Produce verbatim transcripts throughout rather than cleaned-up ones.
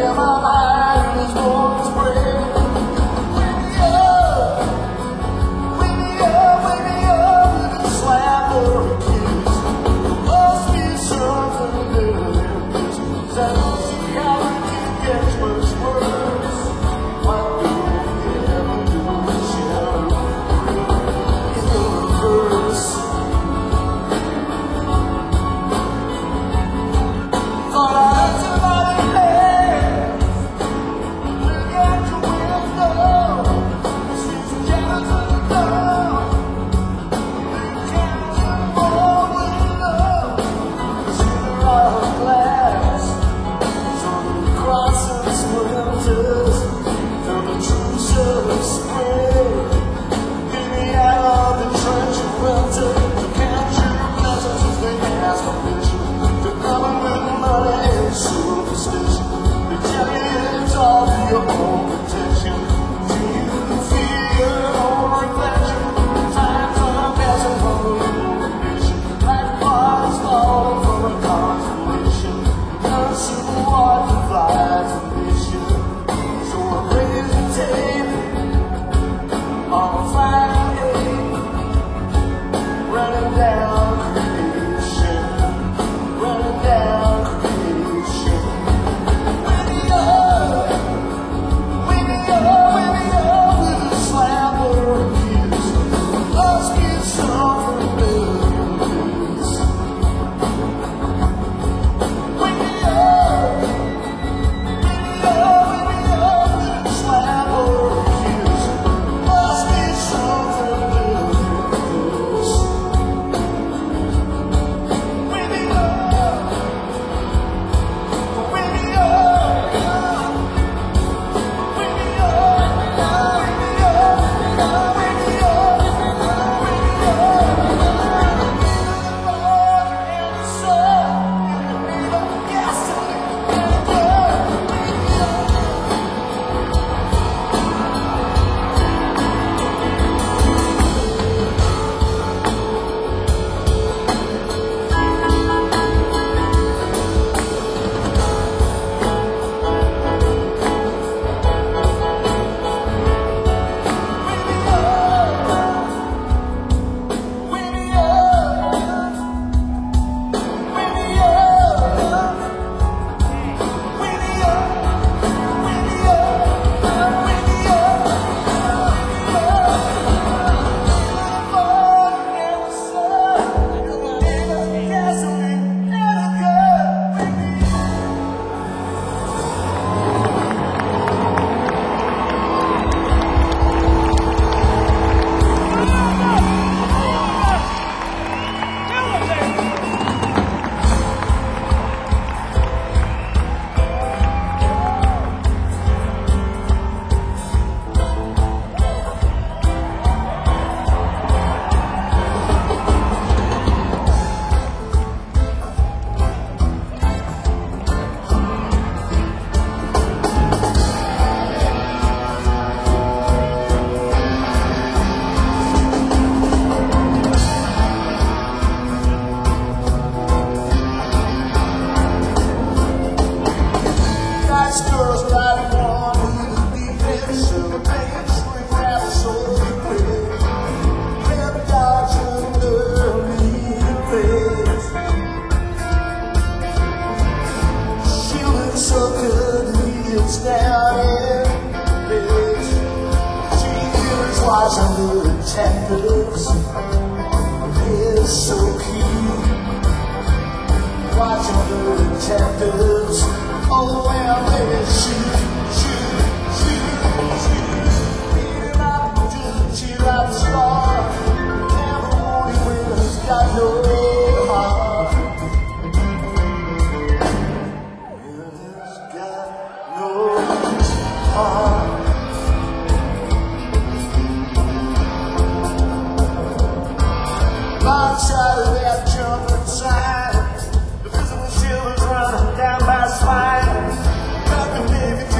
under the tenders is so cute. Watch under the tenders, oh well, they shoot, shoot, shoot, shoot. Beat it up to cheer up the star. Never wanted when it's got no heart. When it's got no heart. Outside of that jumping sign, the physical shivers running down my spine. Nothing, baby.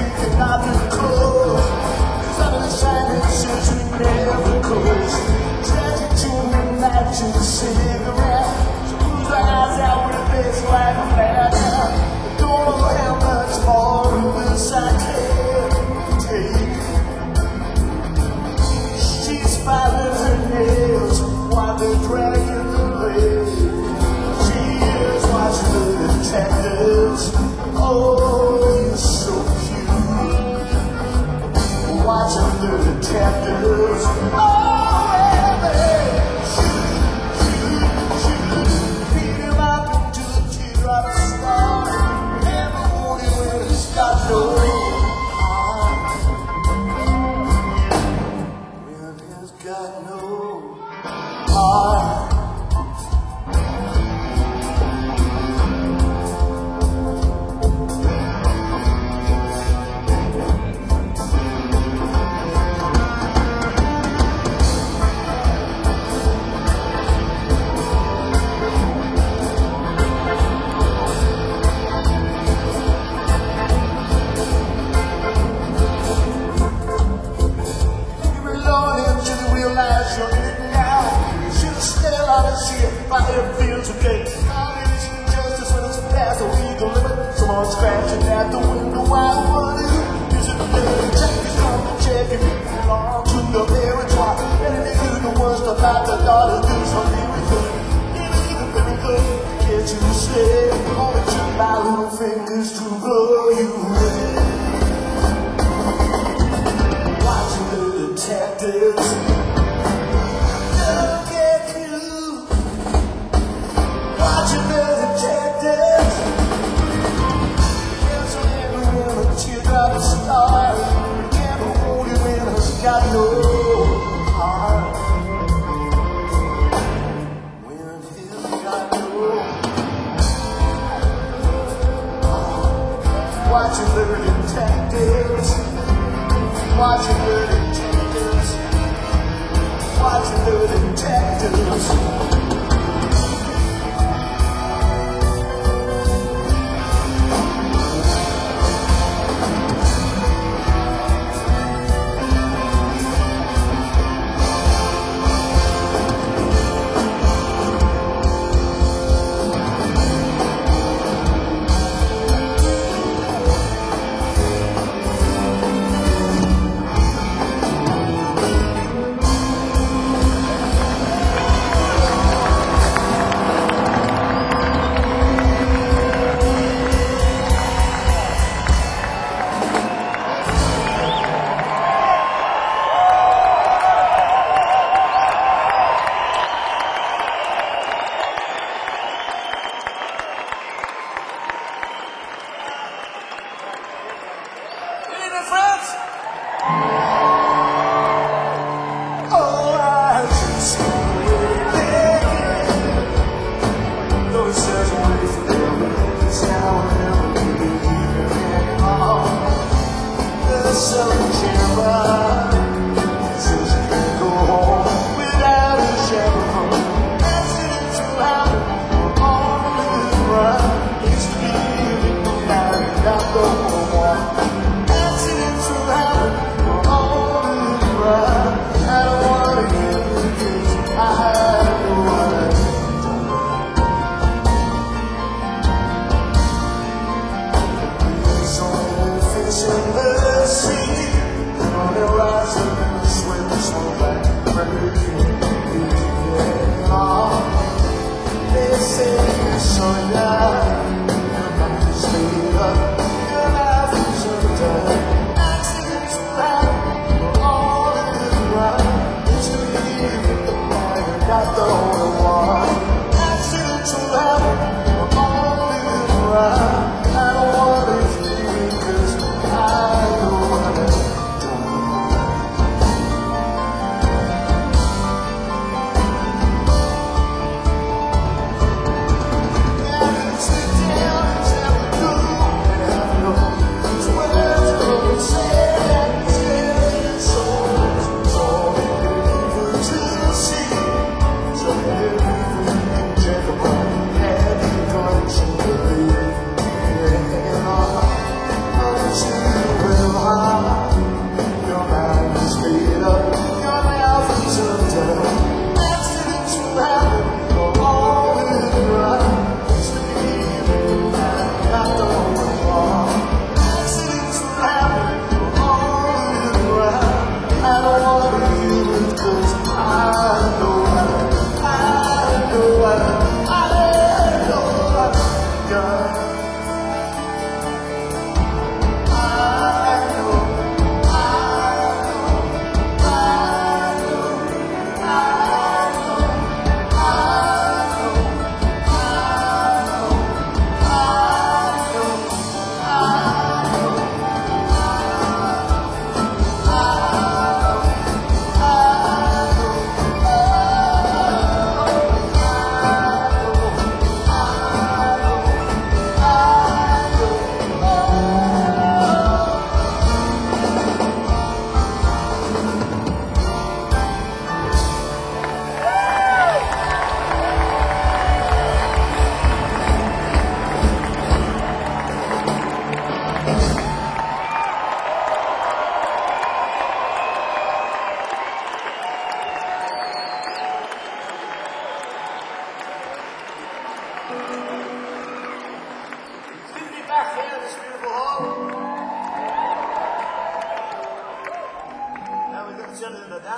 flashing at the window. I wonder, is it the detective come to check if you belong to the parents? Why? And if you the worst about the daughter, do something we could. Even very good, can't you say? Only took my little fingers to blow you away. Watching the detectives look at you. Watching the detectives. There's a man when a teardrop stars. Can't hold you when it's got no heart. When he's got no heart. Watching the detectives. Watching the detectives. Watching the detectives. So yeah, your mind is made up, your life is undone.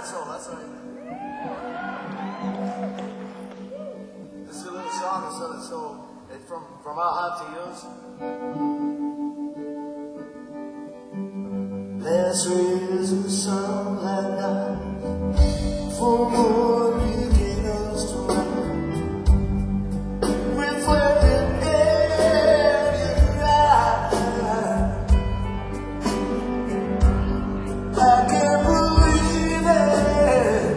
that soul, that's all right. This is a little song of Southern Soul. It's from, from our heart to yours. This is a song that dies for more beginners to run. Reflected in your eyes, I can't believe it.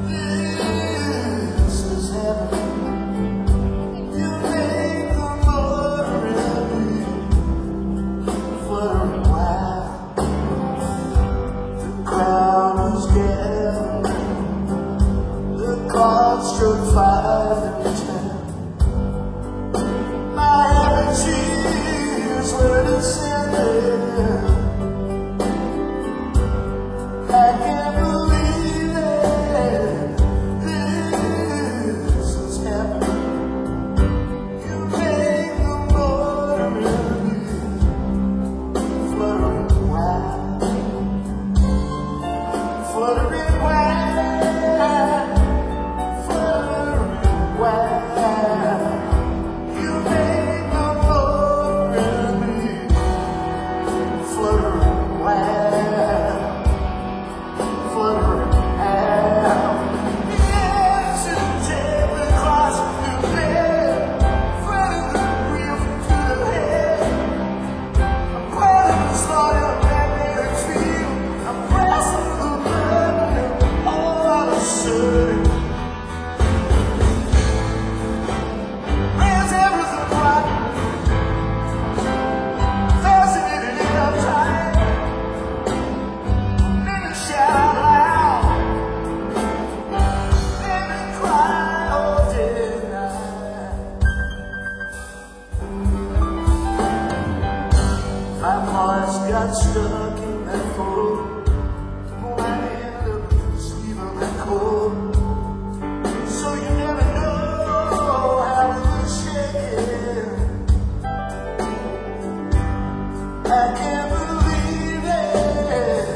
This is heaven. You make the motor in me flutter a while. The crowd is gathering. The clock struck five and ten. My energies were descending. I can't believe it. This is happening. You make the motor in me fluttering wild, fluttering wild, fluttering wild. You make the motor in me fluttering wild. Fluttering out. Yes, it'll take me across the bed, flooding the reef to the head. I'm proud of the story of magnetic field. I'm pressing the button all out of shame. There's everything right, fascinating in our time. Let me shout out loud. Let me cry all day and night. My voice got stuck in that cold. Oh, I ended up sleeping that cold. So you never know how it was shaking. I can't believe it.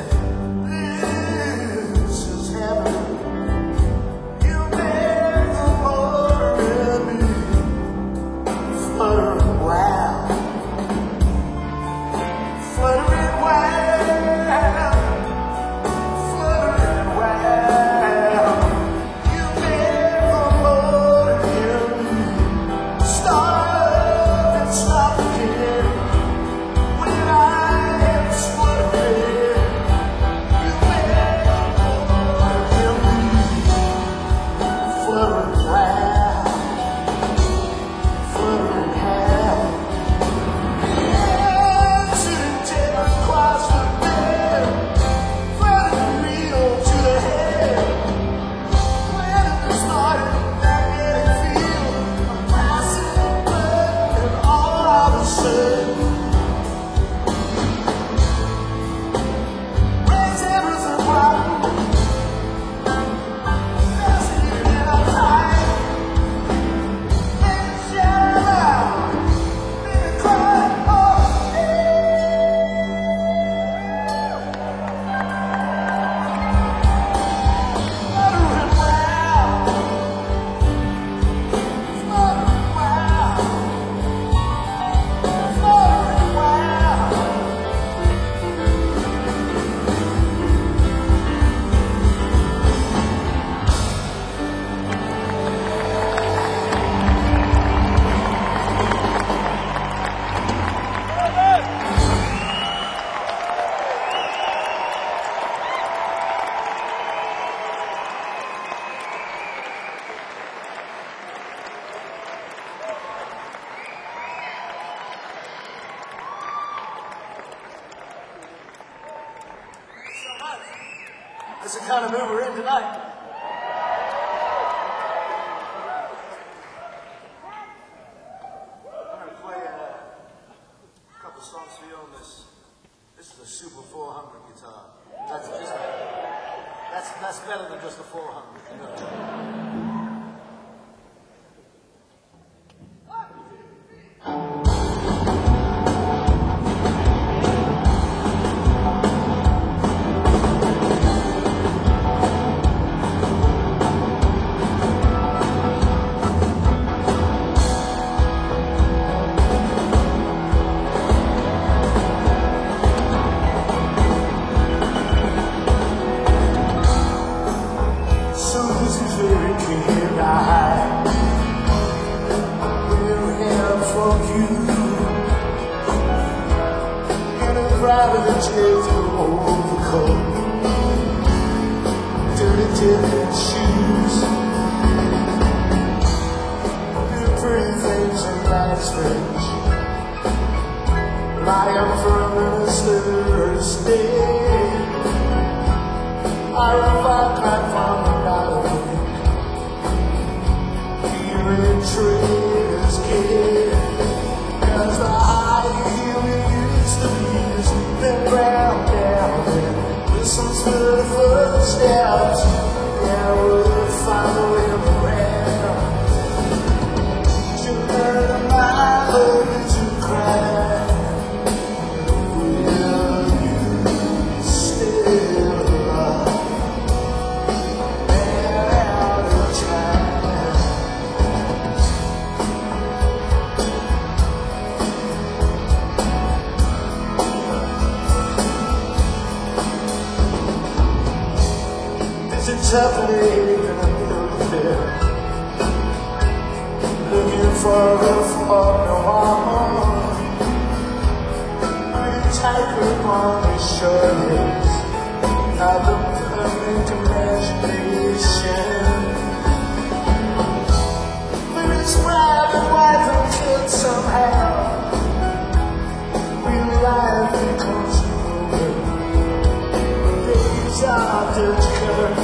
This is heaven. You make the motor in me fluttering wild, fluttering wild, fluttering wild. You make the motor in me start and stop again. When I am sputtering, you make the motor in me fluttering wild, fluttering wild. Yes, it'll take me across the bed, flooding the reel to the head. When it started, magnetic field, I'm passing the blood and all I was saying. Raise everything right, fascinating in our time. Let me shout out, let me cry all day. Fluttering wild, fluttering wild, fluttering wild. So much. That's the kind of mood we're in tonight. I'm gonna play a couple songs for you on this. This is a Super four hundred guitar. That's just that's that's better than just a four hundred. You know. grabbing the chairs and overcoat, dirty different shoes, new pretty things and nice things, lying for a minister's day. I run back like from the night, feeling trees kid, 'cause the high heel we used to be is been ground down and listens to the footsteps. Yeah, we'll find a way around. You learn my love to cry. Will you still love man out of time? It's a tough living in a building, looking for a for no harm. Pretty tight grip on his shoulders, I look perfect imagination. But it's wild and wide until somehow real life becomes over. These are the curtains.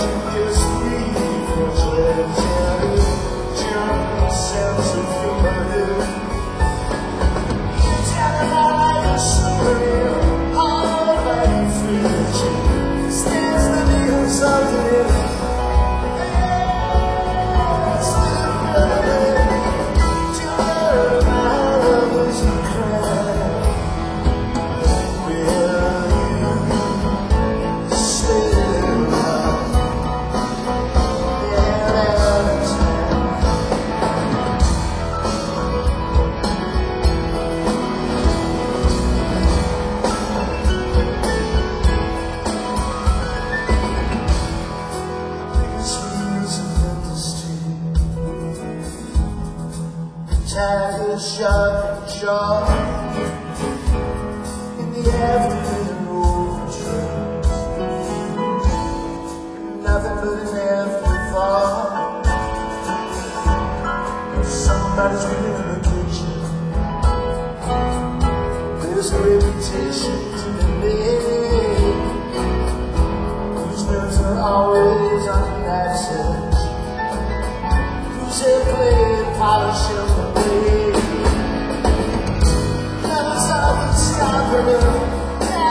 Sense of humor. You tell me my story, all of my future stands the news of it. It's the good. You learn my love as you cry. Will you still love? Tiger shot and shot in the afternoon overture, nothing but an afterthought. Somebody's been in the kitchen, there's a reputation to be made, whose nerves are always on the access, who's here playing polishing the way. Never stop and stop her.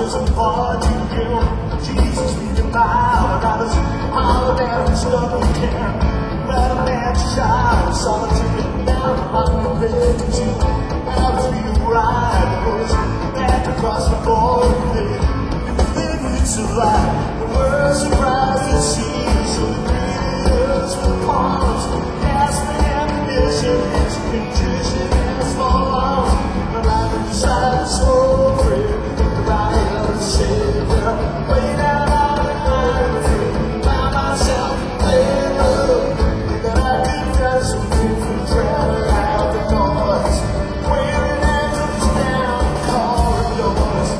wasn't far to go. Jesus, we can bow, got us all down and stuck in camp. Let a man child, solitude down on the bed to have to be right. Was back across the border, and the thing we survived. The world surprised to see us, so the greeters with palms, cast the ammunition, and some contrition and a small arms. The life inside is so free, the riot of the savior, way down on the iron free. Found myself laying low, that I could get some food from traveling out the noise, wearing angels down corridors.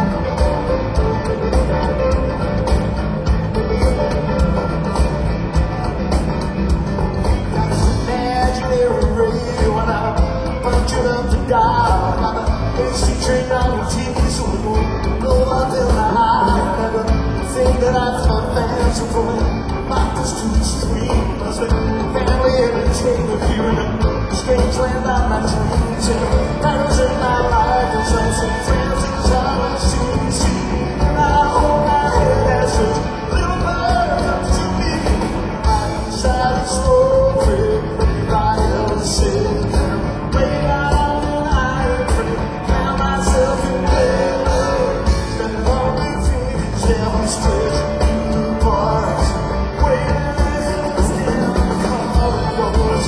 Got this imaginary radio when I punch it up the dial. Got a hasty train on the T V, so we won't go up in the high. Never think that I thought fans were from Marcus to the street. Must be family entertainment here in a strange land on my dreams. And the battles in my life, and some some friends and time I see, see. And I hold my head as such little birds to me. I'm inside the story, I am sitting there, way out on the iron frame. Found myself in bed, standing on my feet, down stretched in the bars, waiting as down the corridors.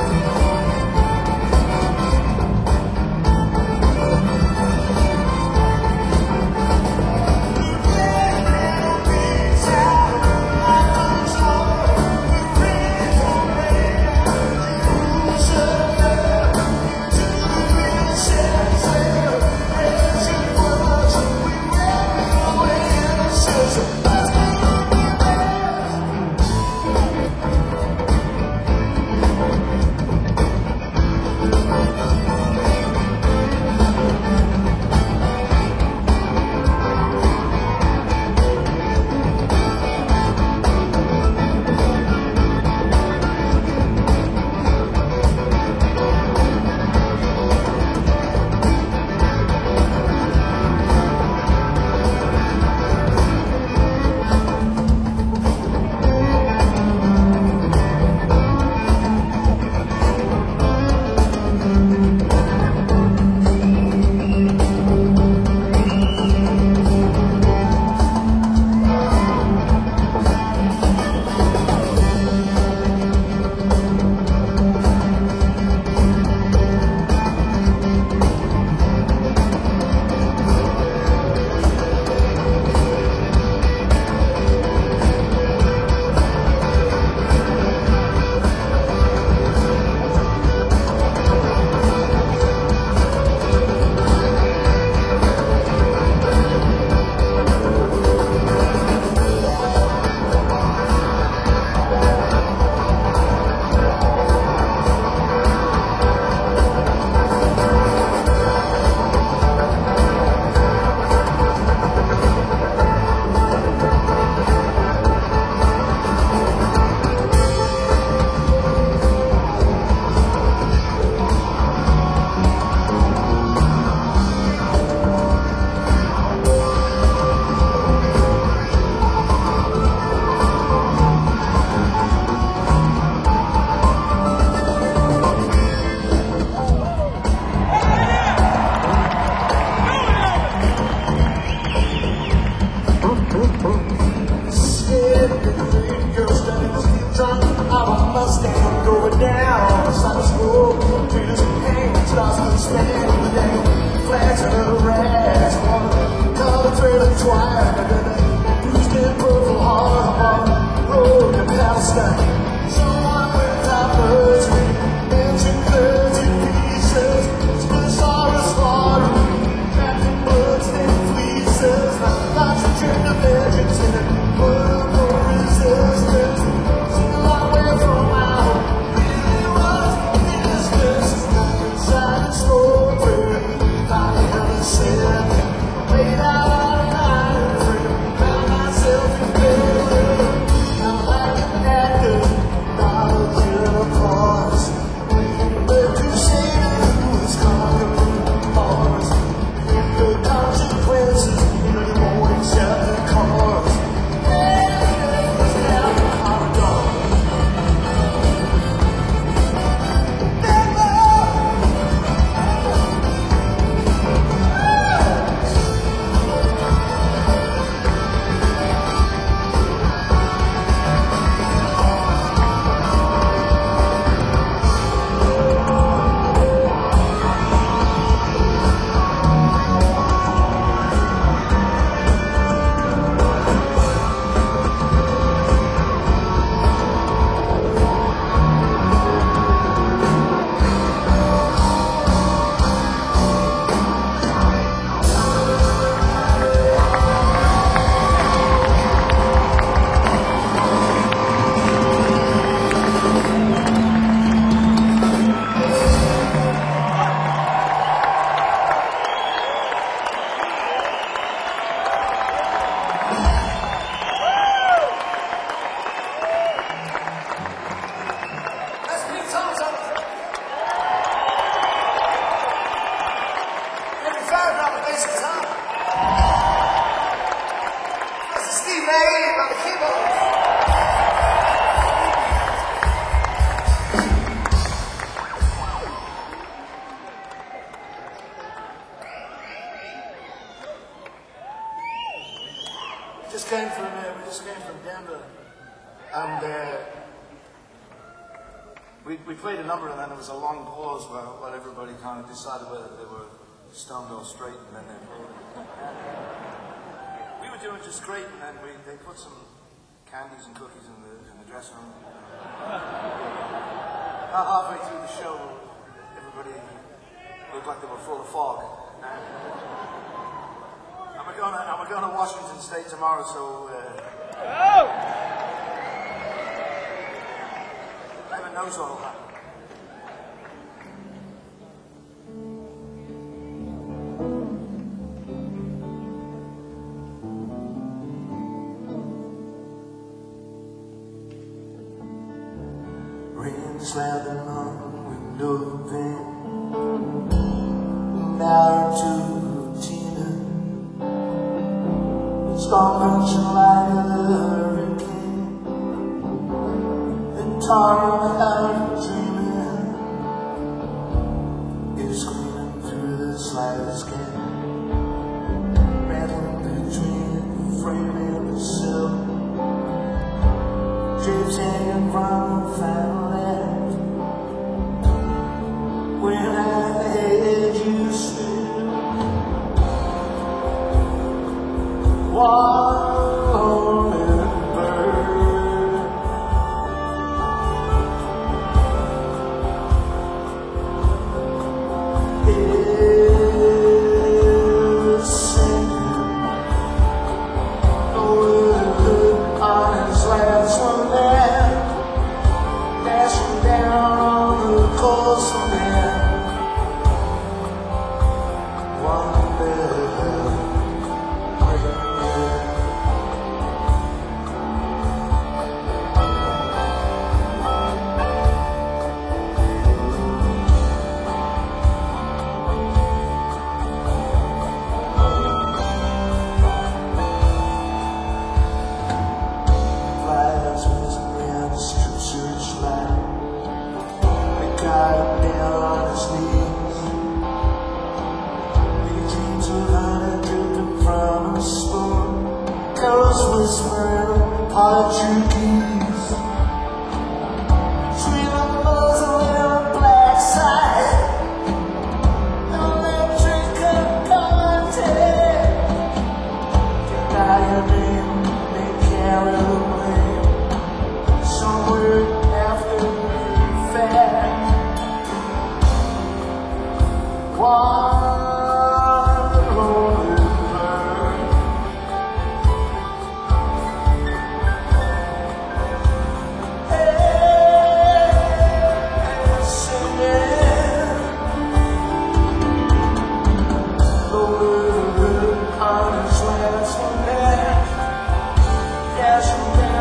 Mustang going down, beside the school, Peter's pain, stars on the stand, flags of the rags, color thread of twine, used in purple heart, road to Palestine. Someone with toppers, mention thirty pieces, Spinosaurus slaughtering, crafting bloods and fleeces, lots of gender vengeance in it, political resistance. Found myself in bed, I'm like an actor, Dave on the keyboard. We just came from uh, we just came from Denver, and uh, we we played a number, and then there was a long pause while, while everybody kind of decided whether they were stoned or straight, and then they played. We were doing just great, and then we they put some candies and cookies in the in the dressing room. About halfway through the show, everybody looked like they were full of fog. And we're going to, and we're going to Washington State tomorrow, so uh, oh! Heaven knows what will happen. Rain slapping on the window pane, an hour or two of Tina. Storm punching like a hurricane, then torn out dreaming, is screaming through the slightest skin, rattling between the frame and the silk, drapes hanging from the fanlight. When I had you slip, one little bird, is singing over the hood on his last one there, dashing down on the coastal man. One little whispering Portuguese, between the muzzle and a black side, electric and content. Deny your name, they carry away somewhere after the fact. One on his last one there, dashing down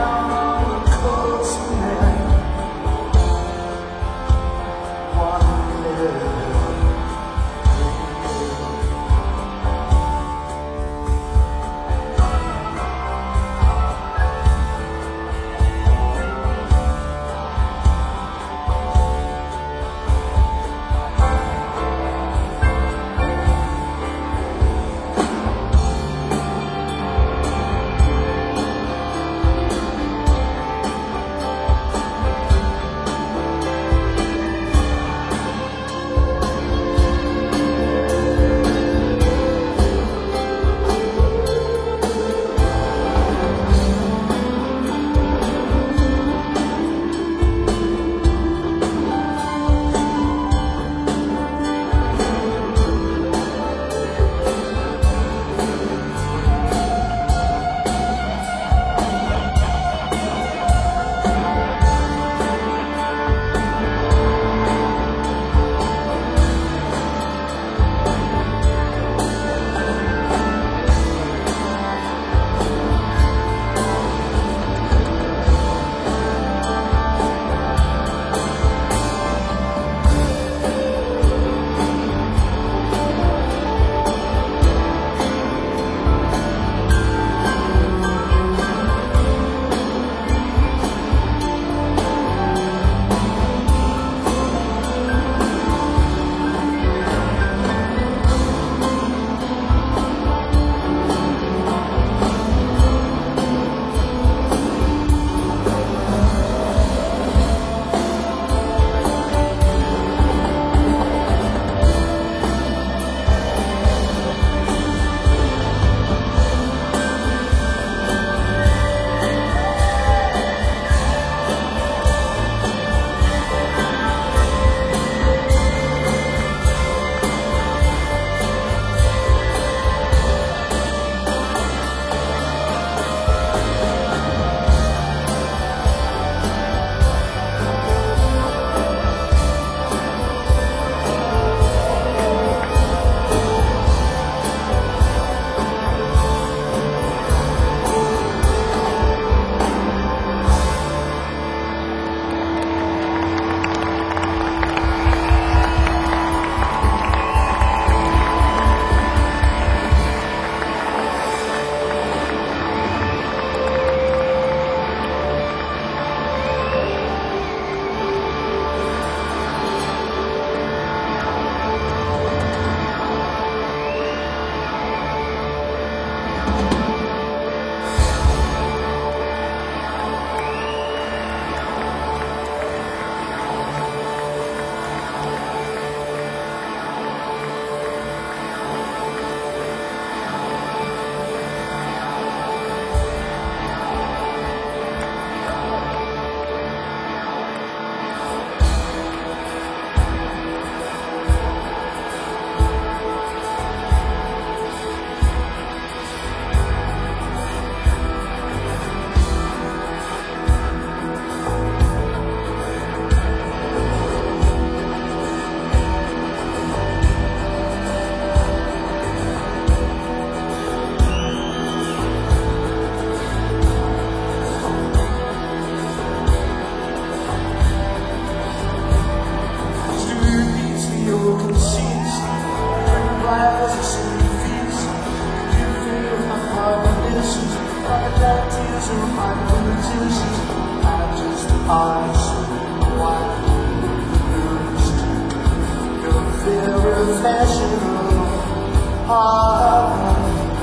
eyes wide bruised, your very fashion of heart.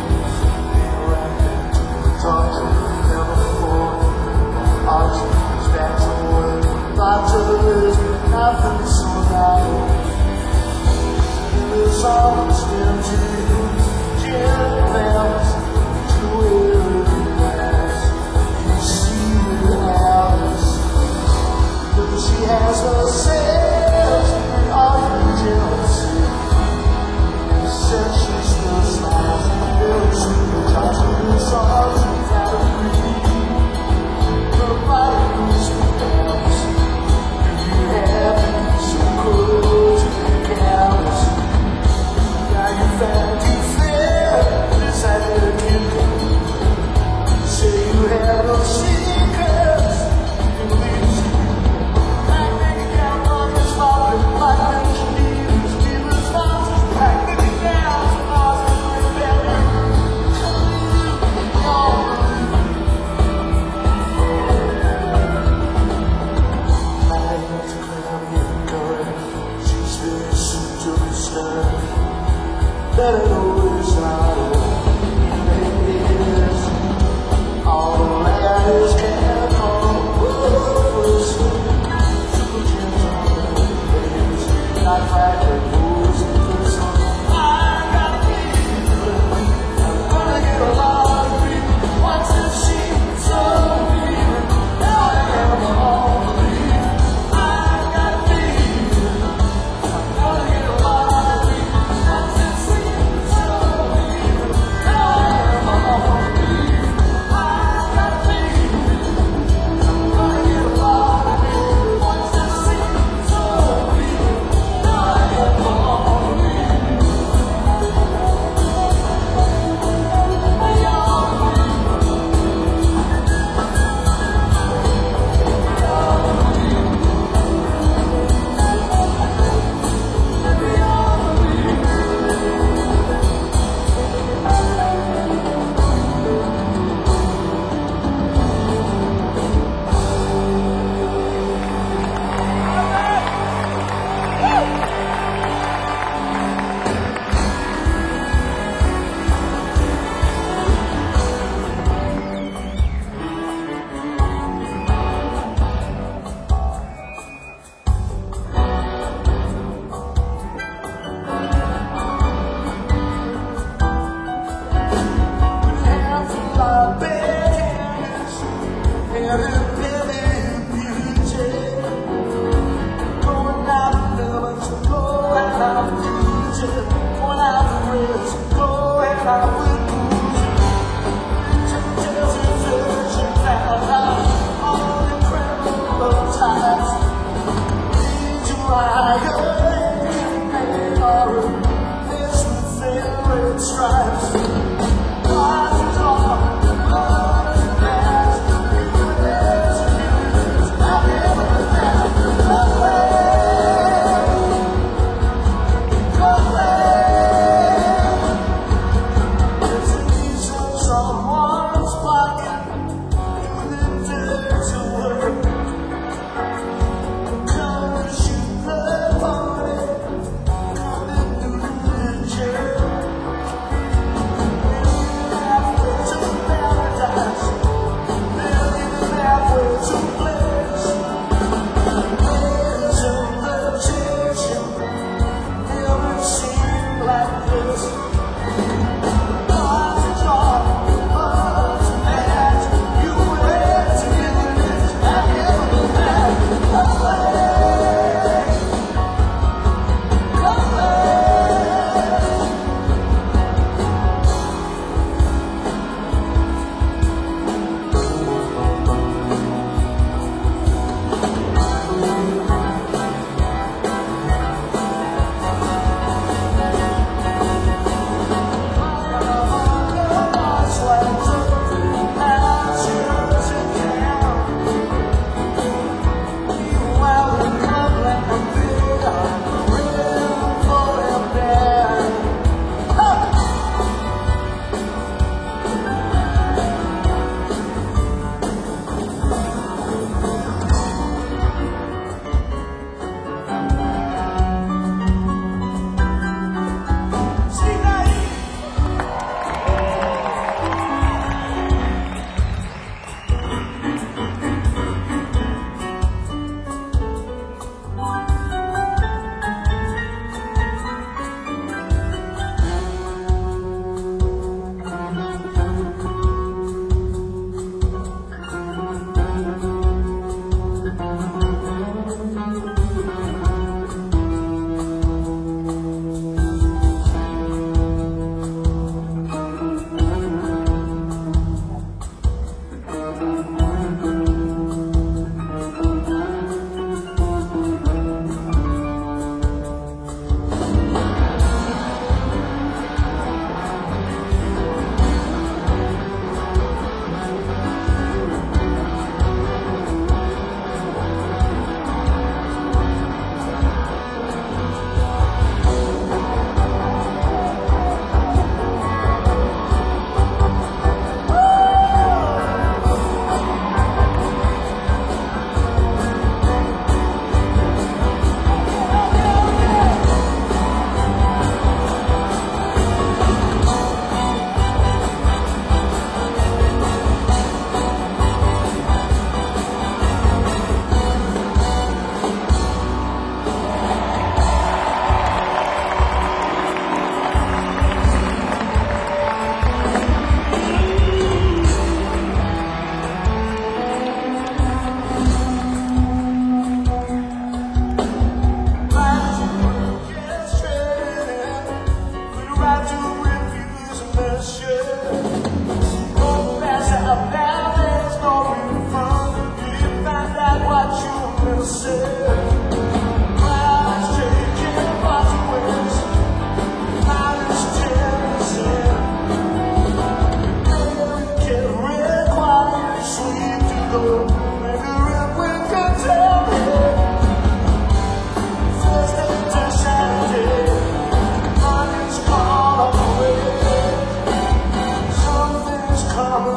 Talk to me never before. Arches back to work, doctors, nothing so loud. There's always empty gym bells to every glass. You see the hours, but she has herself and all your jealousy. And said she still smiles.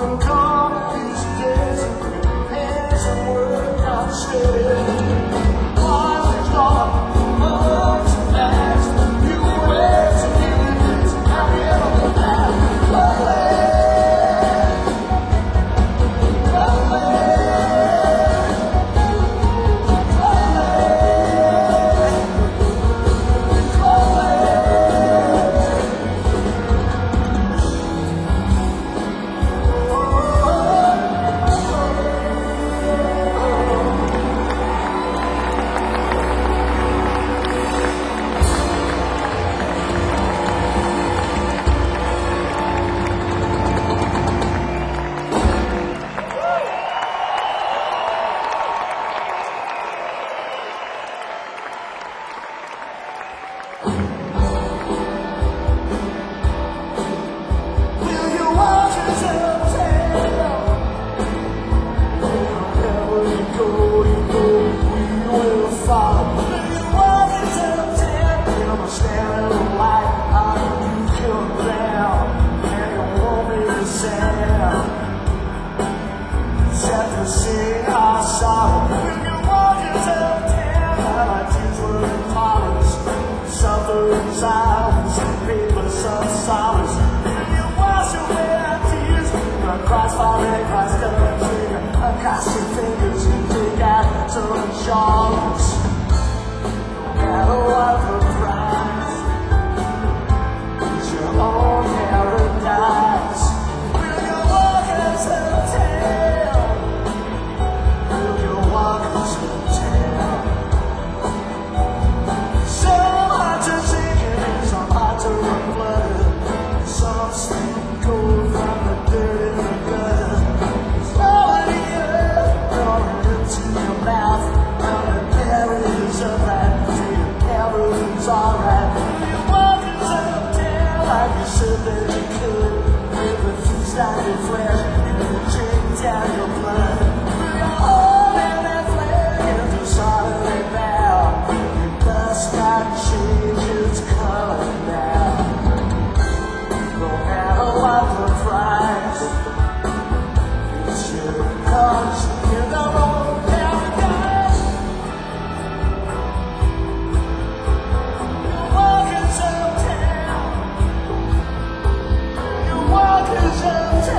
one corner is desert, hands and work not steady. Life is not much to last. You wait to get happy ever have. Lovely, lovely, sing our song. When you walk into town, my tears were polished. Suffer in silence, paper some solace. When you wash away our tears, my crossfire across the trigger. Across your fingers, you take out some insurance. No matter what the price, it's your own paradise. When you walk into town, started flesh and it drinks down your blood. You're holding that flag into solid now. It does not change its color now. No matter what the price, it's your cause in the road paradise. You're walking some town. You're walking some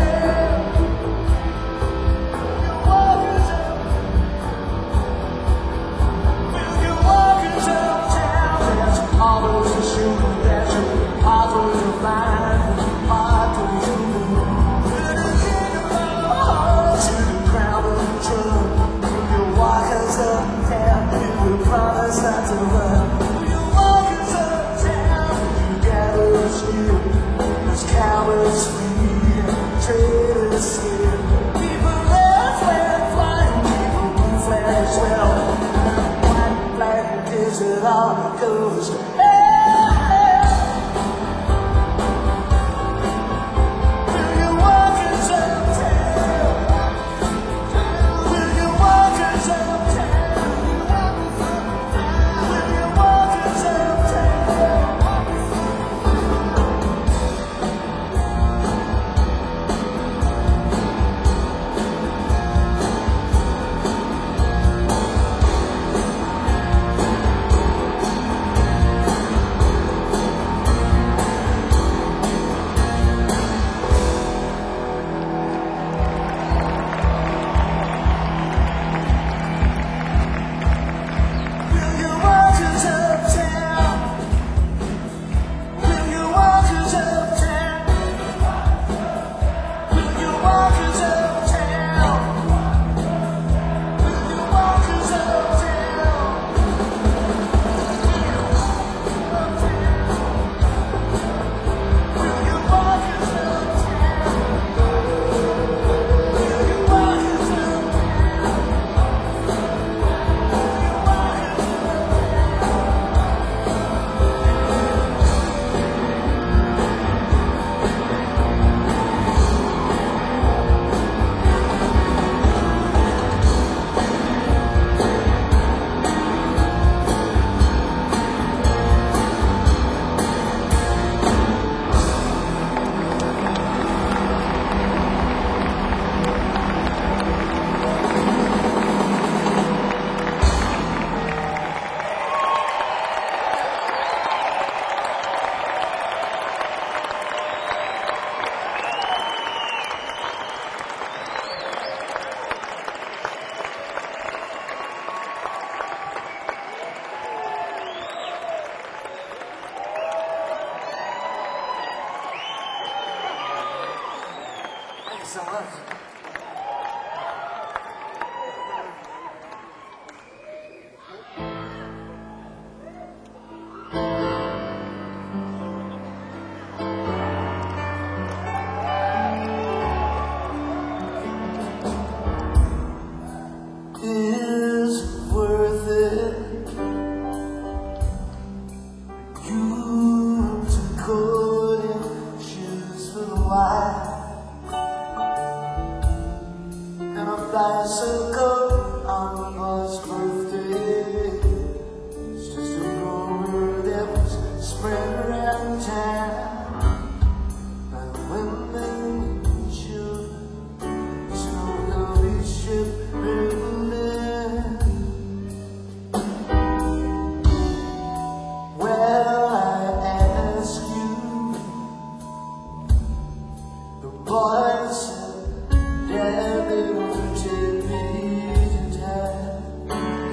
cowards free and traitors here. People red flag flying, people blue flags well. White flag gives it all goes. so much. Is worth it. You to coat in shoes for the white and a bicycle on the boy's birthday. It's just a rumor that was spread around town by the women and children. It's no healthy ship. Boys said, Dad, they won't take me to town,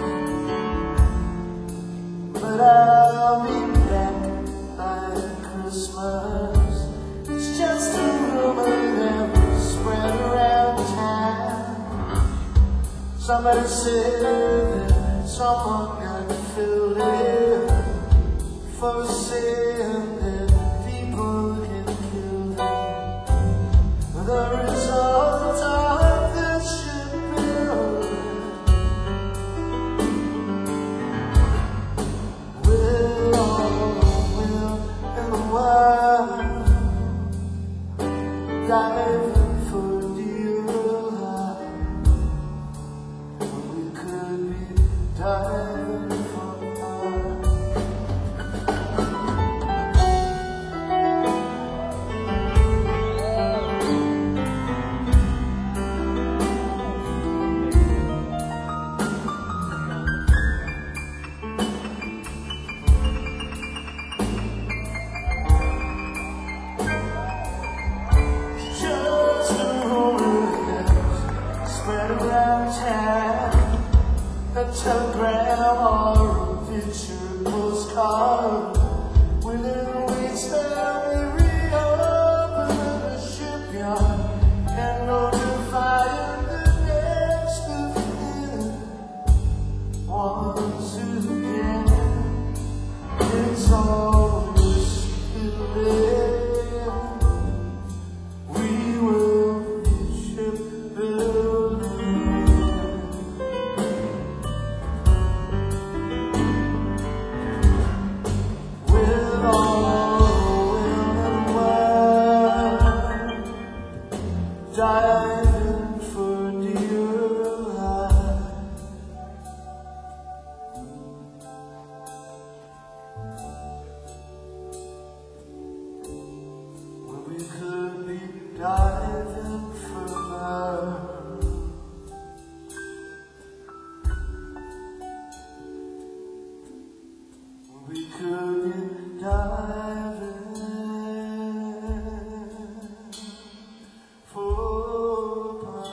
but I'll be back by Christmas. It's just a rumor that was spread around town. Somebody said that someone got filled in for sin that people can kill them. The result of this shipbuilding will all the will in the world diving for dear life. We could be diving for love. A telegram or a picture postcard within weeks that we reopen the shipyard and notify the next of kin once again. It's all this feeling. We will be shipbuilding. Diving for dear life. Well, we could be diving for love. We could be diving for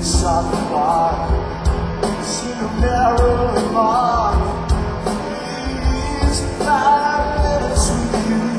solid wire. See the narrow remark. It's five minutes with you.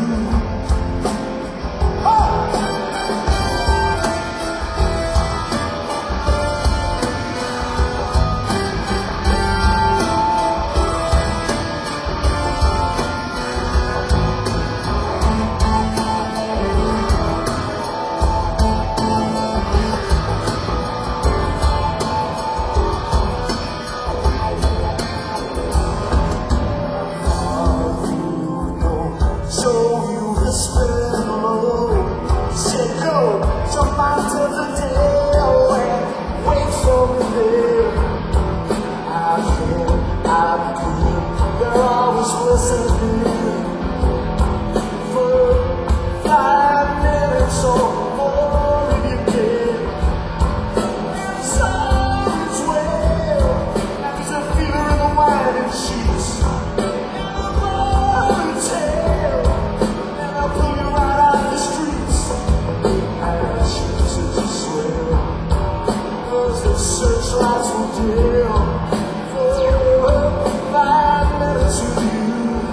Searchlights will deal for five minutes with you.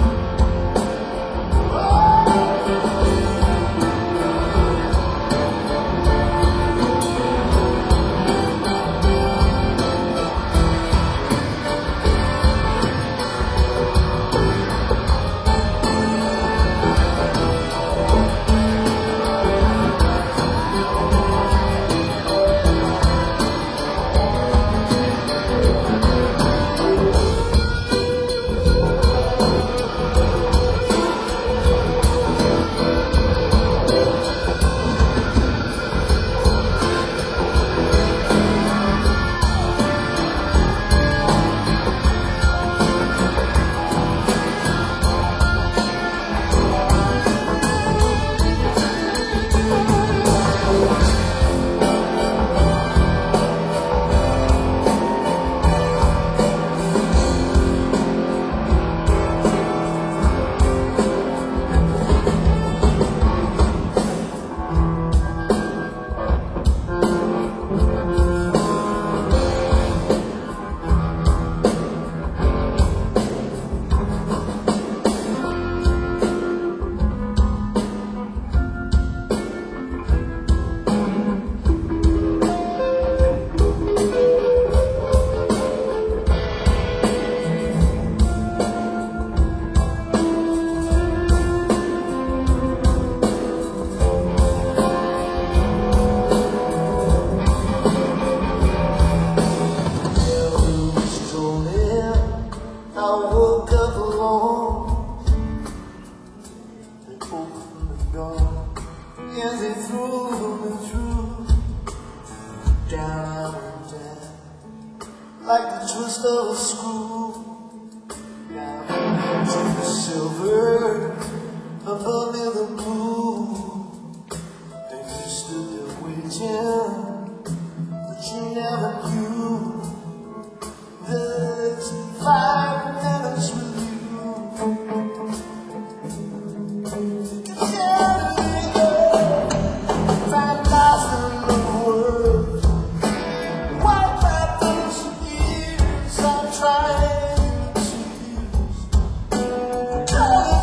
Like the twist of a screw, down to the silver, above me the blue. And you stood there waiting, but you never knew that it's five minutes with you. Oh,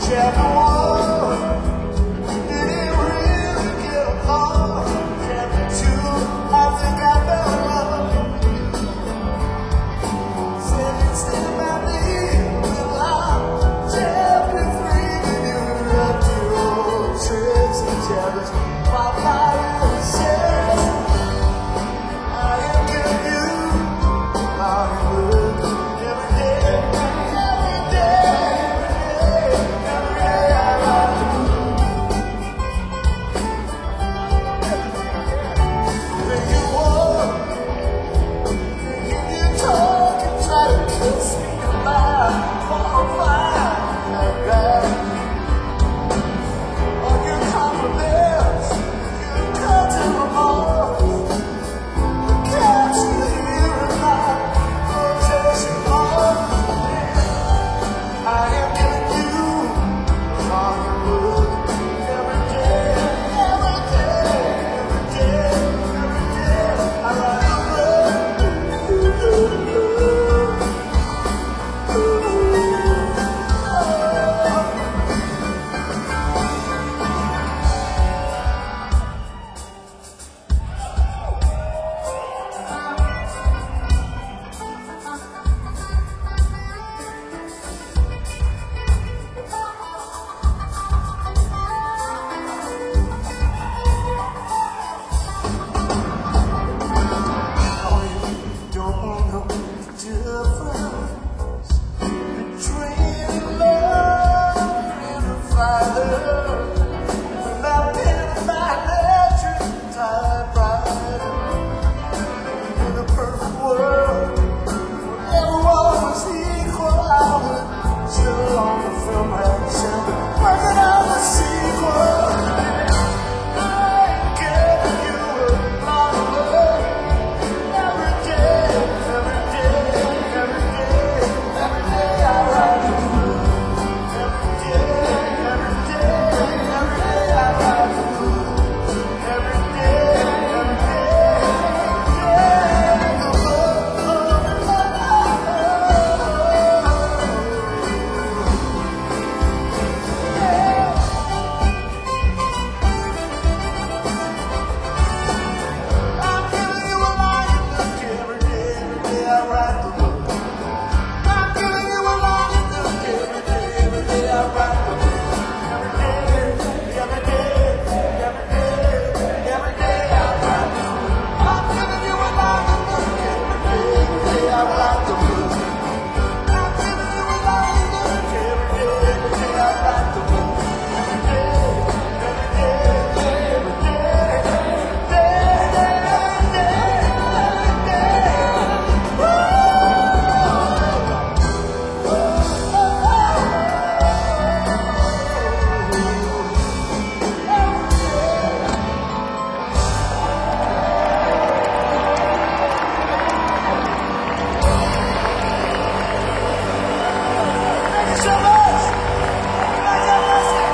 Chapter one, did it really get apart? Chapter two, I think I fell in love. Standing still by me, with love. Chapter three, did you write your own tricks and chapters? My fire says, I am giving you Hollywood every day, every day, every day, every day I ride the moon. Then you walk, then you talk and try to kiss me goodbye. Oh, fine, and right. On your compliments, you cut to them all. Catch me here in my protection ball. I am giving you Hollywood every day, every day, every day, every day. I ride the road. Ooh, ooh, ooh. Oh, you don't know the difference between love and a fighter. When I've been my electric typewriter. In a perfect world, everyone was equal. I would still on the film and sound, working on the sequel. I'm giving you a lot of love every day, every day, every day, every day I ride the moon. Every day, every day, every day I ride the moon. Every day, every day, yeah, the I'm giving you a lot of look every day, every day I ride the moon. I'm giving you a lot of look every day, every day I ride the moon. Every day, every day, every day, every day I ride the moon. I'm giving you a lot of look every day, every day I ride the moon. I'm giving you a lot of look every day, every day I ride the moon. Every day, every day, every day, every day, every day, every day. Thank you so much. God bless you.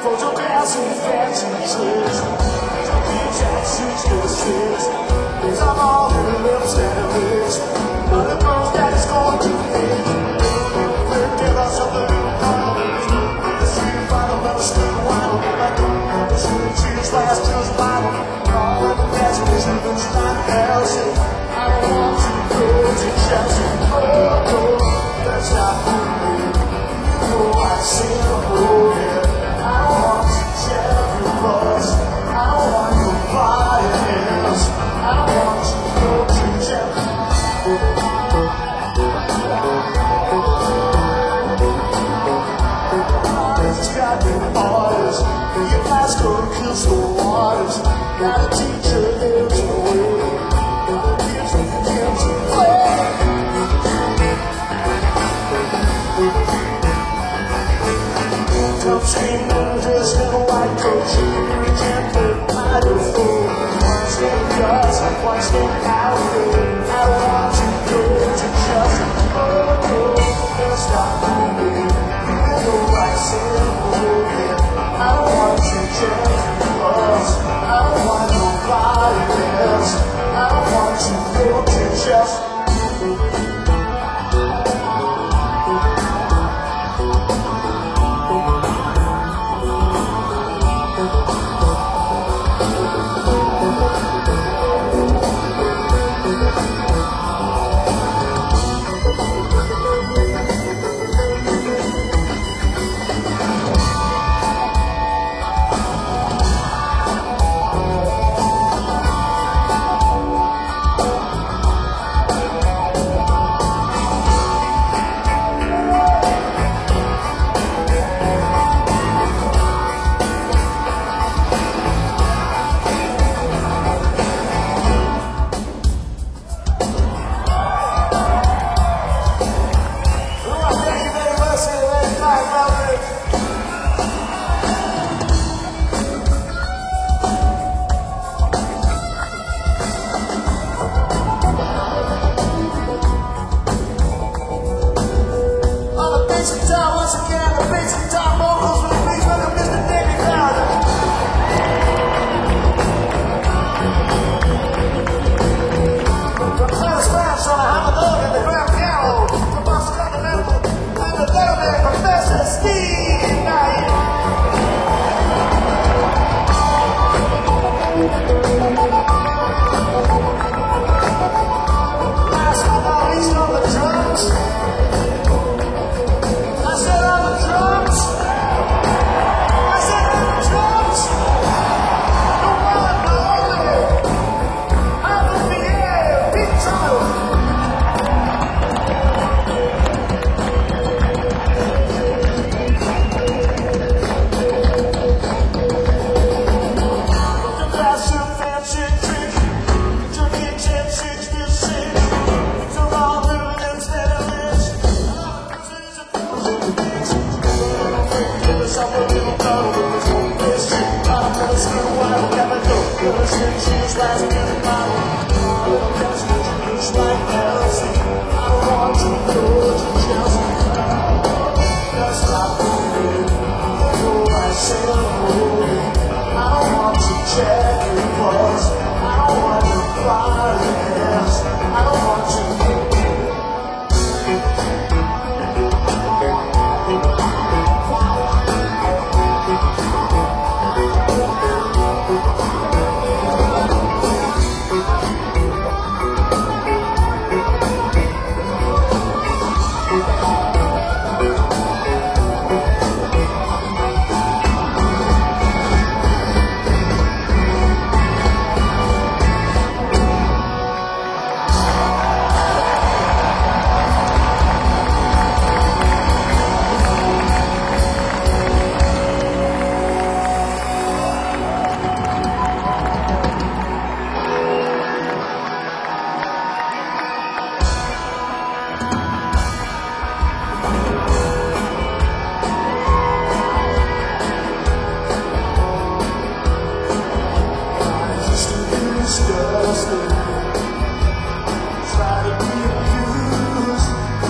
photographs and fancy trips. These attitudes to the streets. These are all the lips that are rich. But the girls that is going to hit. We'll give us a little harmony. The street fighter never stood wild. The street cheers last just vital. All of the messages and it's not healthy. I don't want to go to Chelsea. Oh, no, that's not for me. You know I see the whole year. I don't want to tell you much. I don't want nobody else. I don't want to go to Chelsea. It's got the orders. You ask her to kiss the waters. Got a teacher lives away. Got a kids and kids to play. Come screaming just in a white coat. You can't put my fool. Once in cars, once in out. I don't want to go to just oh no, that's not for me. You know I said oh yeah. I don't want to change the bus. I don't want nobody else. I don't want to go to just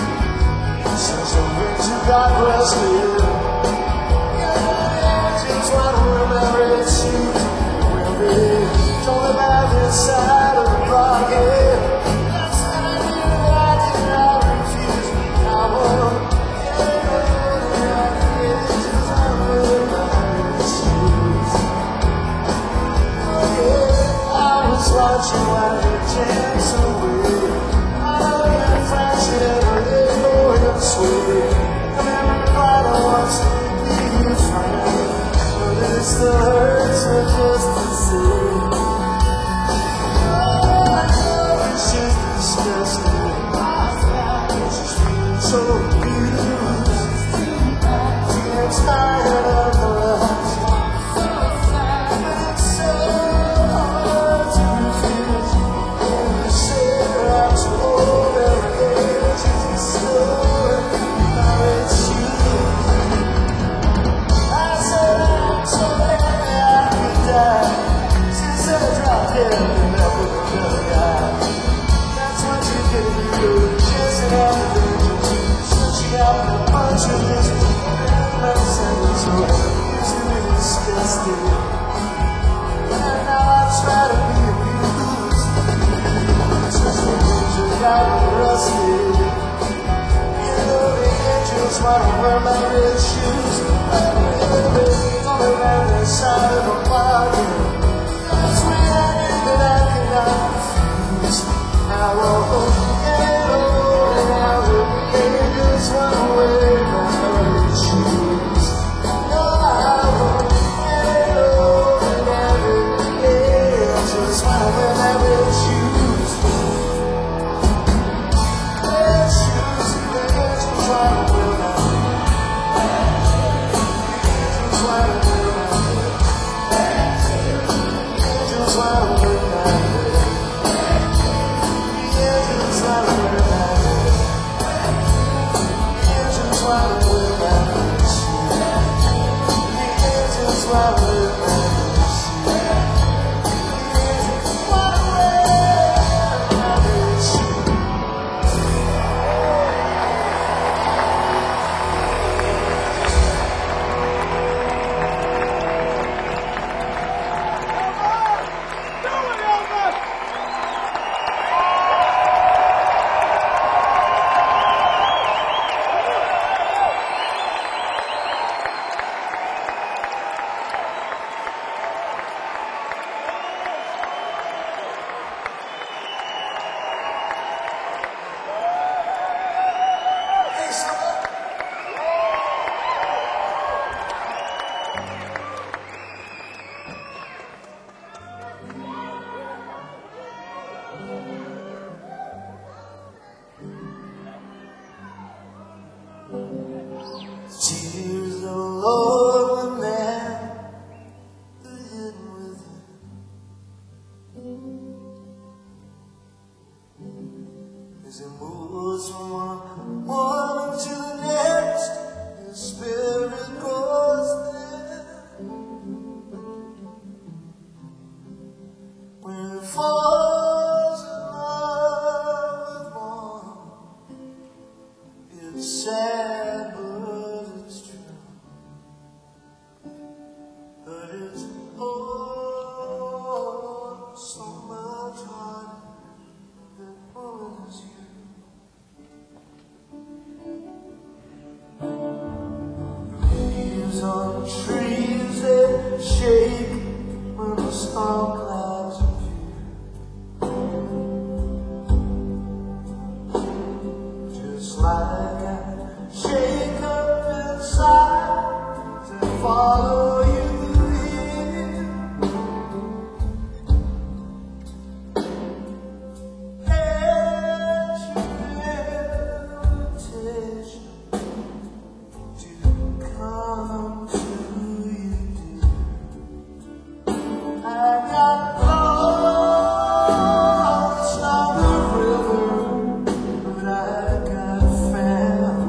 God bless you. Yeah, just some trees that shake when the storm clouds appear. Just like I shake up inside to follow you here. At your invitation to come to you, dear. I got lost on the river, but I got found.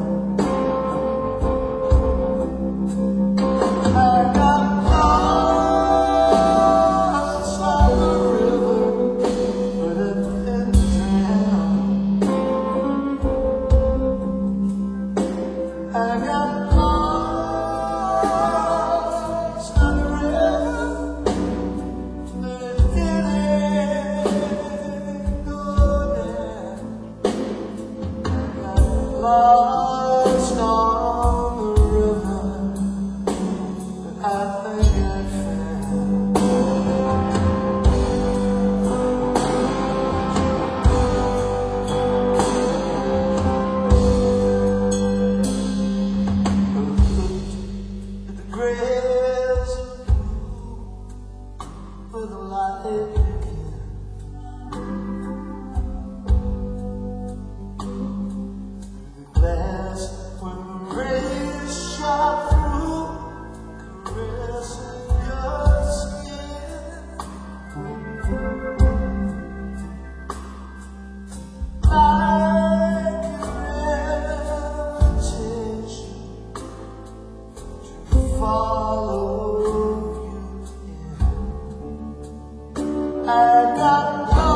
I got lost on the river, but I didn't drown. I got lost on the river, but I didn't go down. Lost on the river that I think I found. I looked at the grass for the light again. Glass when the rays shot through, caressing your skin. Like an invitation to follow you in. I got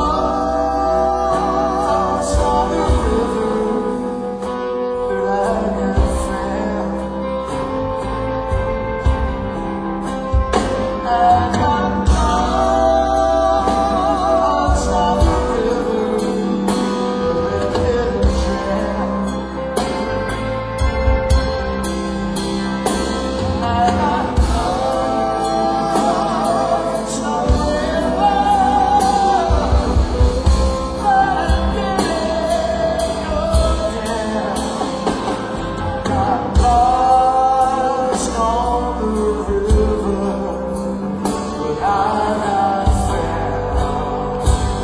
lost on the river, but I got found. I got lost on the river, but I didn't drown. I got lost on the river, but I didn't go down. Got lost on the river, but I got found.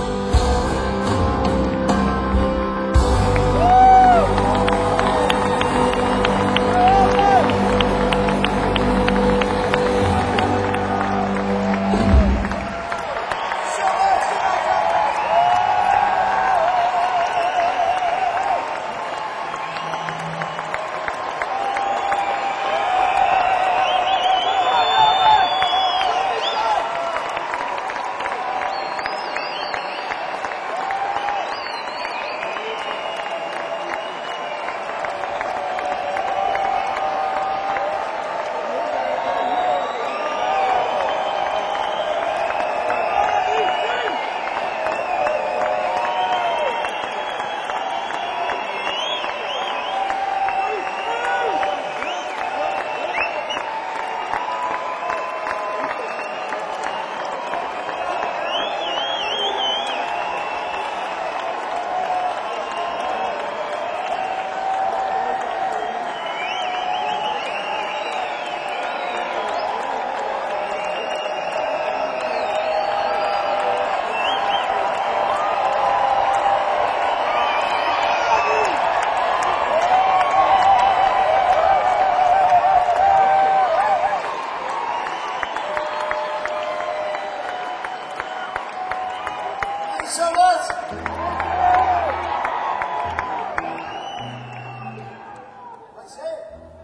Thank you so much. Let's hit.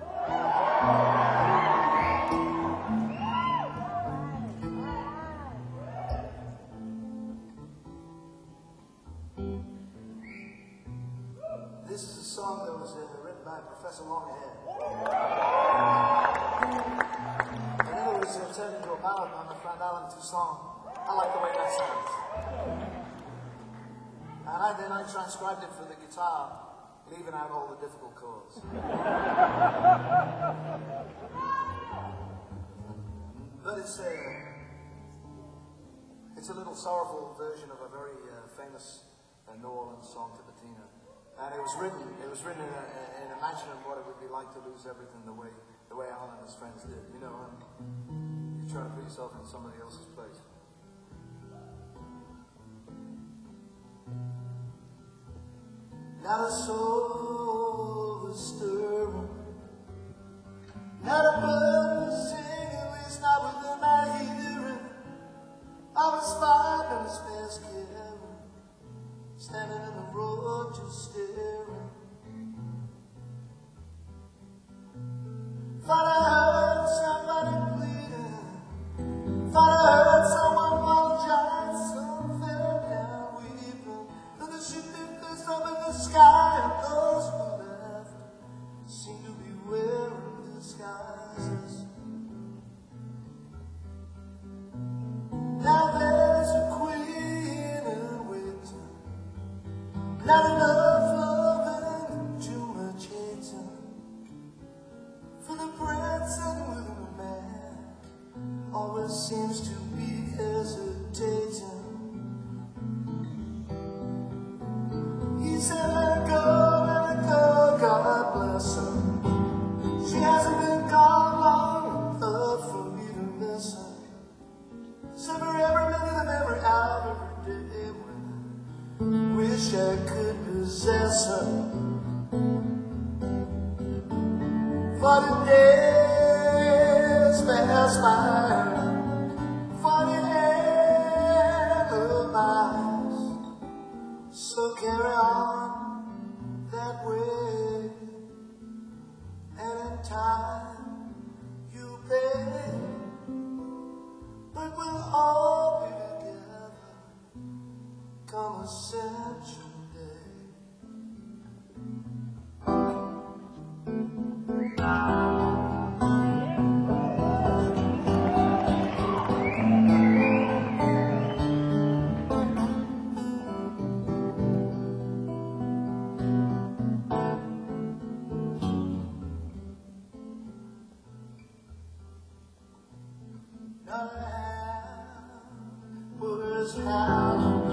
This is a song that was uh, written by Professor Longhead. And then it was uh, turned into a ballad on the Grand Island Tucson. I like the way that sounds. And I, then I transcribed it for the guitar, leaving out all the difficult chords. this, uh, it's a little sorrowful version of a very uh, famous uh, New Orleans song, Tibatina. And it was written, it was written in, a, in imagining what it would be like to lose everything the way, the way Alan and his friends did, you know, and you try to put yourself in somebody else's place. Not a soul was stirring, not a bird was singing, at least not within my hearing. I was finding this fast caring, standing in the road just staring. Thought I heard somebody pleading, thought I heard someone apologize, some fell down weeping, and the shooting fist up in the sky, and those who left seemed to be wearing disguises. Now there's a queen in waiting, not enough loving, too much hating, for the prince and with a man always seems to be hesitating. He said, let go, let go, God bless her. She hasn't been gone long enough for me to miss her. So for every minute of every hour of every day when I wish I could possess her. For the days pass by, for the analyze. So carry on that way, and in time you'll pay. But we'll all be together come Ascension Day. Not a was how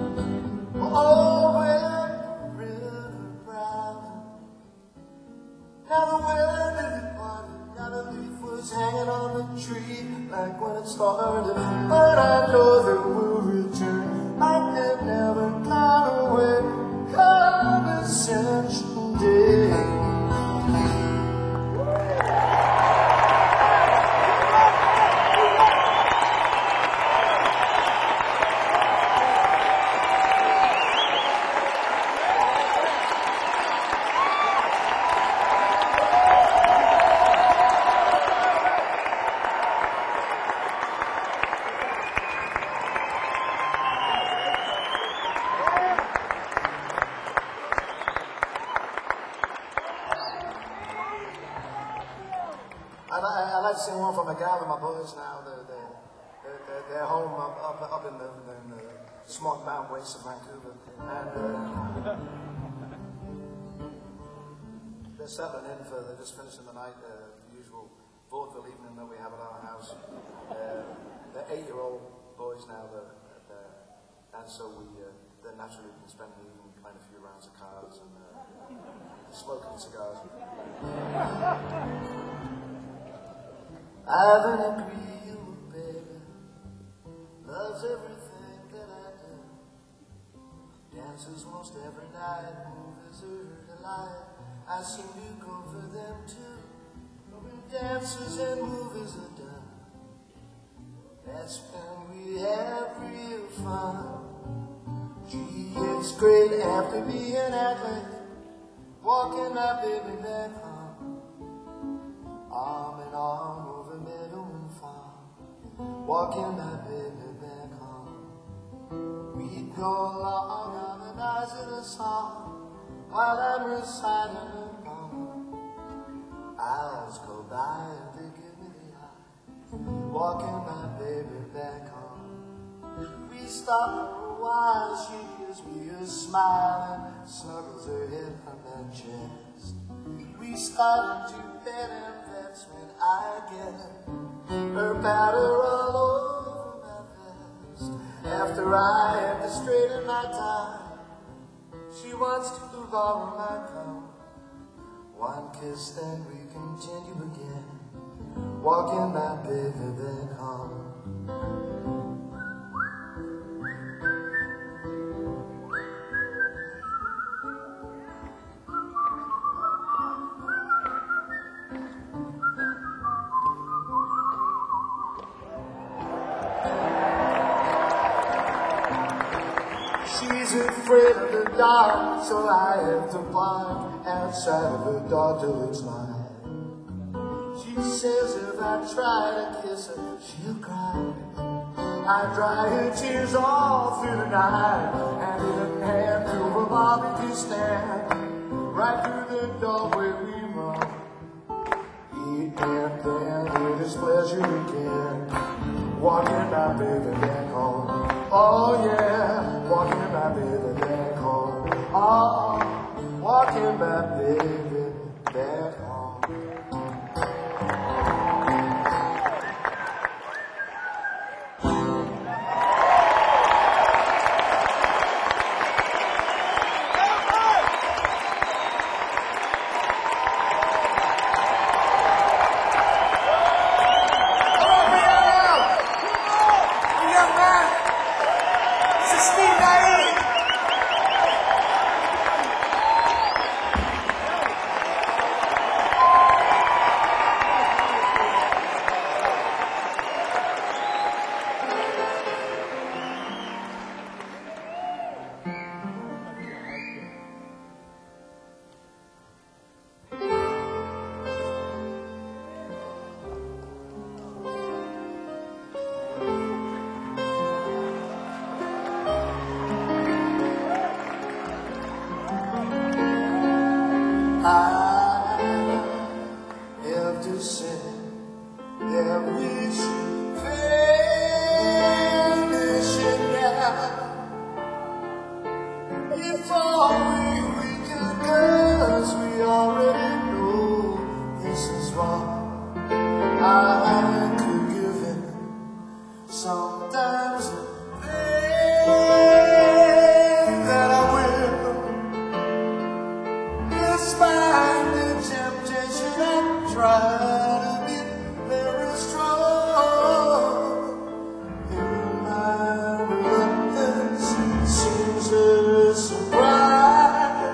oh, when the river brown. Now the wind had departed, now the leaf was hanging on the tree, like when it started. But I know that we'll return, like they've never gone away, come Ascension Day. I'd like to sing one for Miguel and my boys now. They're, they're, they're, they're home up, up, up in, the, in the smog mountain wastes of Vancouver. And uh, they're settling in for, they're just finishing the night, uh, the usual vaudeville evening that we have at our house. Uh, they're eight-year-old boys now, they're, they're, and so we, uh, they're naturally been spending the evening playing a few rounds of cards and uh, smoking cigars. I've an agreeable baby, loves everything that I do, dances most every night, movies are her delight. I seem to go for them too, when dances and movies are done, that's when we have real fun. Gee, it's great after being athlete, walking my baby back home, arm in arm over meadow and farm, walking my baby back home. We'd go along harmonizing a song while I'm reciting a poem. Hours go by and they give me the eye, walking my baby back home. We stop for a while, she gives me a smile and snuggles her head on my chest. We start into bed and that's when I get her powder all over my vest. After I have to straighten my tie, she wants to borrow my car. One kiss, then we continue again, walking my baby back home. She's afraid of the dark, so I have to park outside of her door till it's light. She says if I try to kiss her, she'll cry. I dry her tears all through the night, and in hand to a barbecue stand, right through the doorway we run. Eat and then it is pleasure again, walking my baby back home. Oh yeah, walking my baby back home. Oh, walking my baby back home. I have to say that we should finish it now before we weaken, 'cause we already know this is wrong. I could give in sometimes the thing that I will, despite the temptation, I try to be very strong. In my reluctance seems a surprise.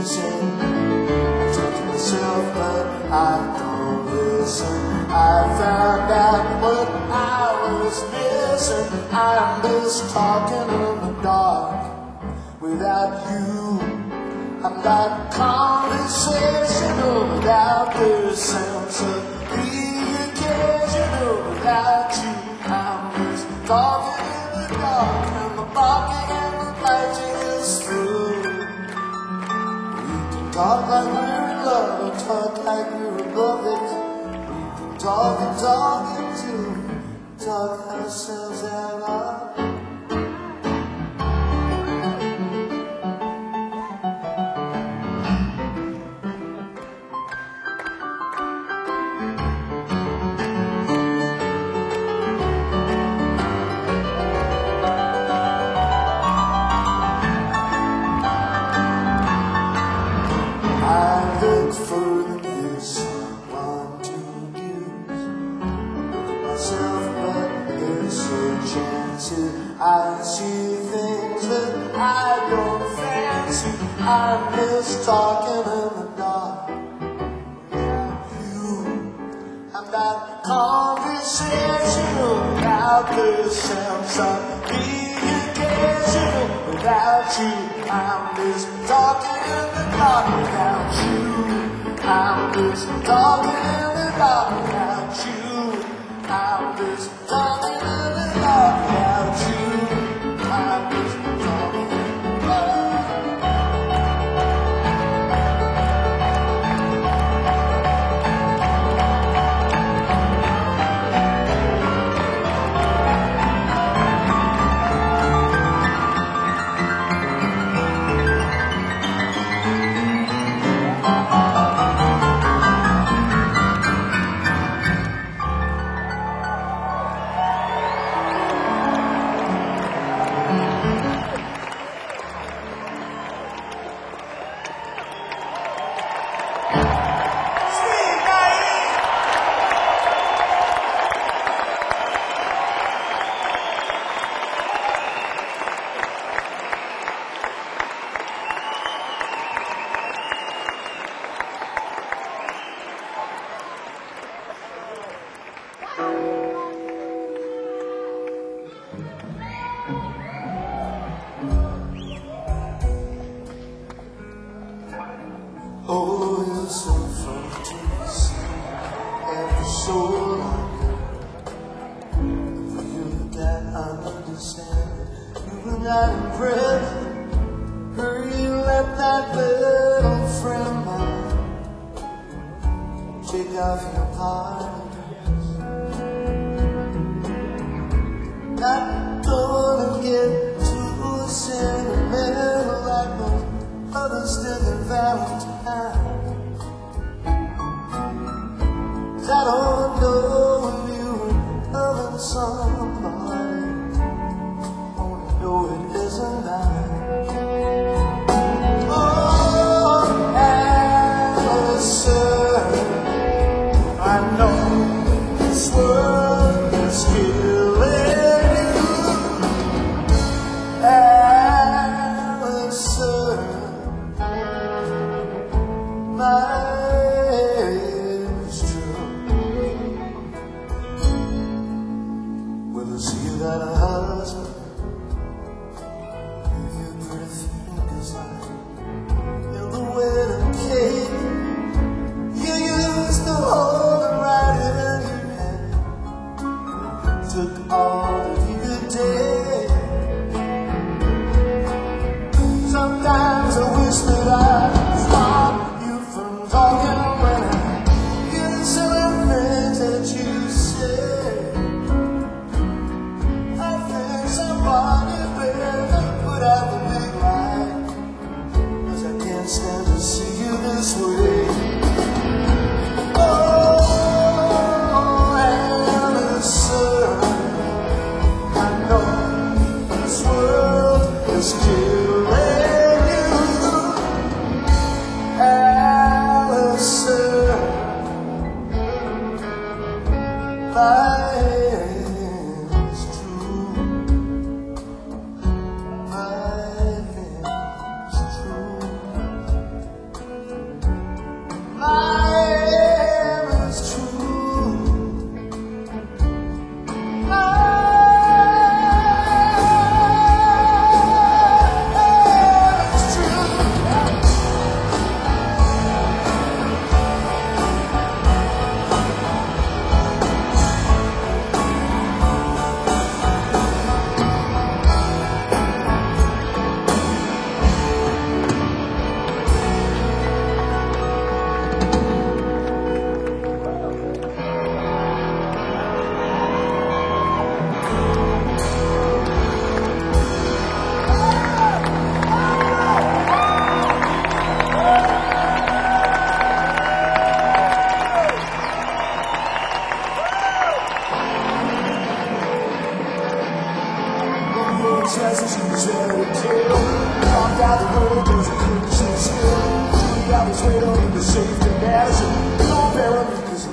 reason. I talk to myself, but I don't listen. I found out what I was missing. I miss talking in the dark without you. I'm not conversational without the sense of the occasional without you. I'm just talking in the dark and the barking and the biting is through. We can talk like we're in love or talk like we're above it. We can talk and talk until talk ourselves out loud. I look for this someone to use. Look at myself, but there's so chances. I see things that I don't fancy. I miss talking in the dark. You, I'm not conversational without the sense of being occasional without you. I'm just talking in the dark without you. I'm just talking in the dark without you. I'm just talking in the dark without you. I'm just talking in the dark. Oh, you're so fun to see and so you can't understand. You were not impressed. Hurry, let that little friend mine take off your party dress. Not gonna get too sentimental like most others did in Valentine's. I don't know if you were loving somebody, only know it isn't mine. Oh, Allison, I know this world is killing you. Allison, my got a husband, leave your pretty fingers like in the wedding cake. You used to hold it right in your hand, took all of your day. Sometimes I wish that I could stop you from talking.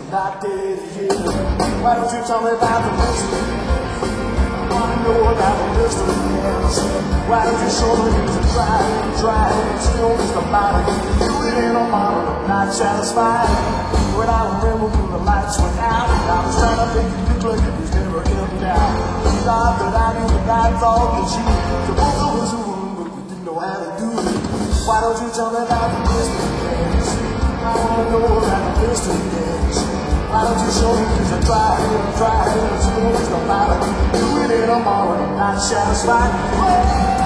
not dead yet. Why don't you tell me about the mystery? I wanna know about the mystery. Why don't you show me who's a try, try, and still just about it? Do it in a moment, I'm not satisfied. When I remember when the lights went out, I was trying to make it look like it was never ending out. God that I knew the night thought that you, the both of us who but we didn't know how to do it. Why don't you tell me about the mystery dance? I wanna know about the mystery dance. Why don't you show me things I try and try and still just about it? Do it in a moment, I'm not satisfied. Oh!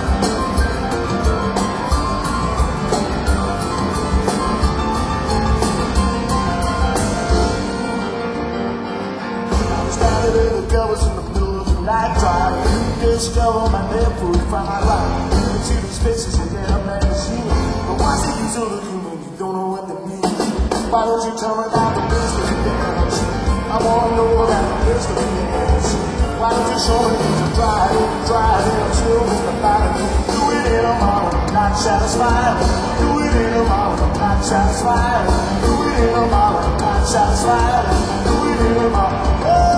I was in the middle of the night drive. Discover my neighborhood, find my life. You can see these faces in their magazine. But what's the use of looking when you don't know what they mean? Why don't you tell me about the mystery dance? I wanna know about the mystery dance. Why don't you show me things to try, try until it's about it? Do it in a moment, I'm not satisfied. Do it in a moment, I'm not satisfied. Do it in a moment, I'm not satisfied. Do it in a moment. Oh!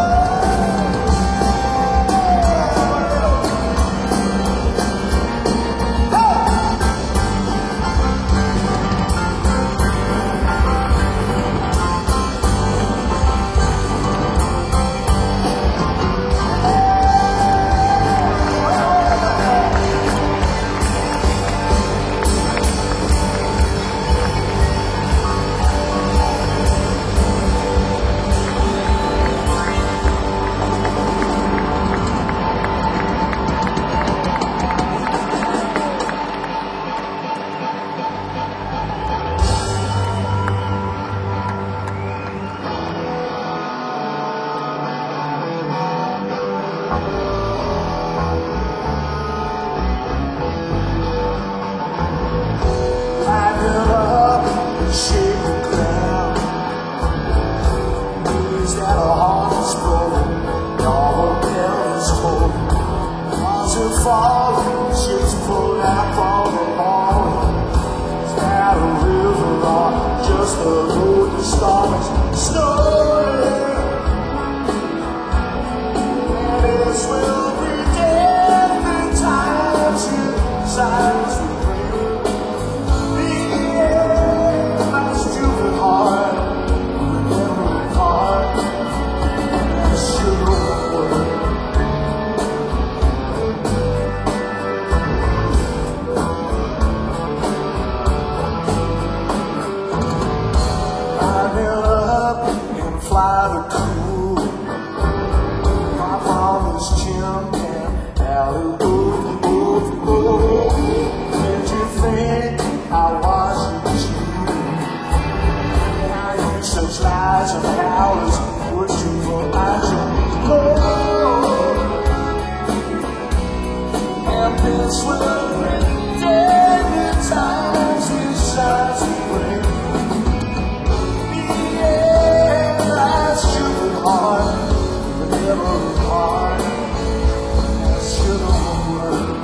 Falling, ships pulled out from the morning. Is that a river or just a road to storms? Snowing, and this will be every time you silence the rain. The end, my stupid heart, remembering heart, and sugar word. Fly the cool, my father's chin and alley, ooh, ooh, ooh. Did you think I was you? I used such lies and hours, would you for I should go? And this will bring dead times, these sides of rain. Heart, the never heart, sugar word.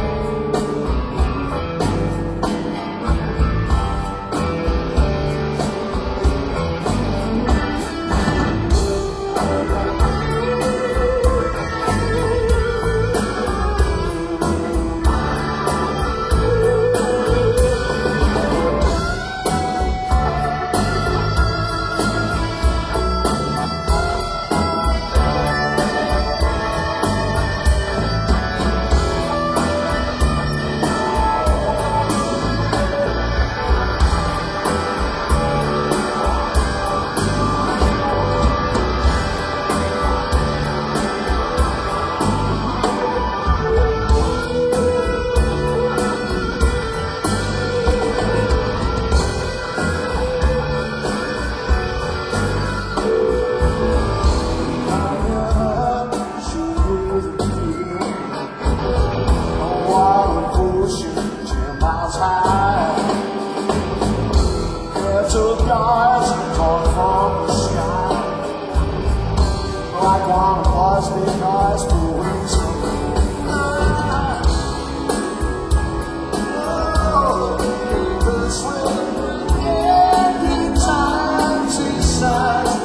Like one of us, big eyes, two wings. Oh, this will bring every time she sighs.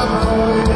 run away.